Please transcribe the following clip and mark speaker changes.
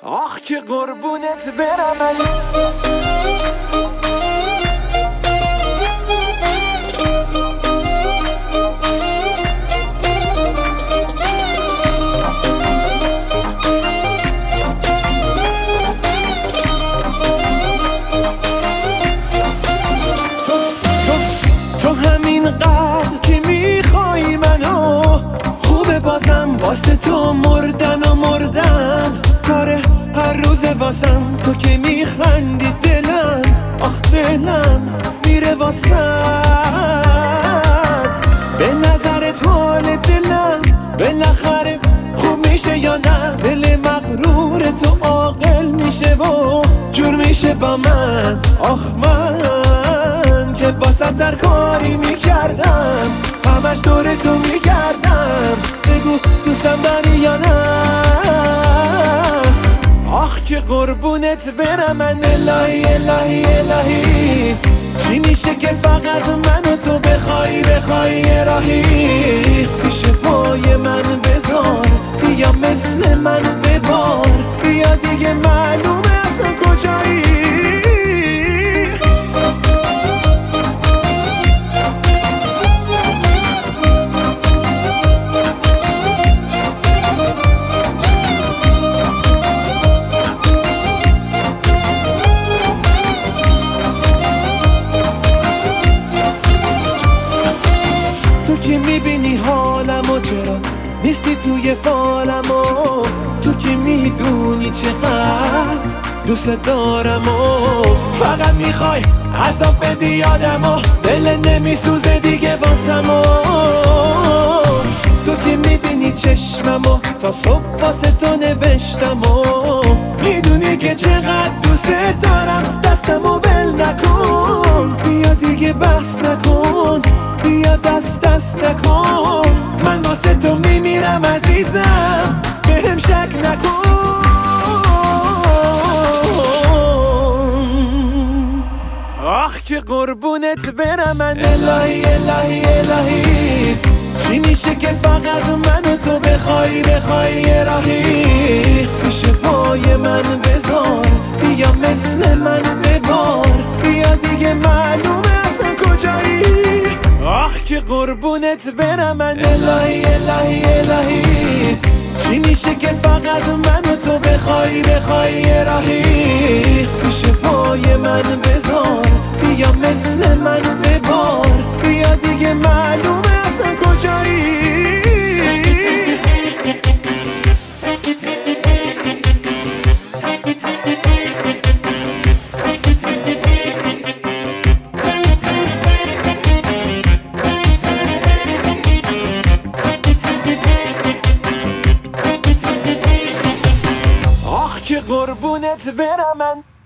Speaker 1: آخ که قربونت برم من.
Speaker 2: تو همین قدر که میخوای منو، خوبه بازم واسه تو مردن کاره هر روز واسم. تو که میخندی دلم، آخ دلم میره واسط. به نظرت حال دلم بالاخره خوب میشه یا نه؟ دل مغرور تو عاقل میشه و جور میشه با من. آخ من که واسه در کاری میکردم، همش دور تو میگردم. بگو دوستم داری یا نه؟ آخ که قربونت برم من. الهی الهی الهی، چی میشه که فقط من و تو بخوای یه راهی پیش پای من بذار، بیا مثل من ببار، بیا دیگه معلومه اصلا کجایی. تو که میبینی حالمو، چرا نیستی توی فالمو؟ تو که میدونی چقدر دوست دارمو، فقط میخوای عذاب بدی یادمو، دل نمیسوزه دیگه واسمو. تو که میبینی چشممو، تا صبح واسه تو نوشتمو، میدونی که چقدر دوست دارم، دستمو ول نکن، بیا دیگه بحث نکن، بیا دست نکن. من واسه تو میمیرم عزیزم، بهم شک نکن. آخ که قربونت برم من. الهی الهی الهی، چی میشه که فقط من و تو بخوای یه راهی پیش پای من بذار، بیا مثل من ببار، بیا دیگه معلومه اصلا کجایی. آخ که قربونت برم من. الهی الهی الهی، چی میشه که فقط من و تو بخوای یه راهی پیش پای من بذار، بیا مثل من ببار، بیا دیگه معلومه اصلا کجایی. آخ که قربونت برم من.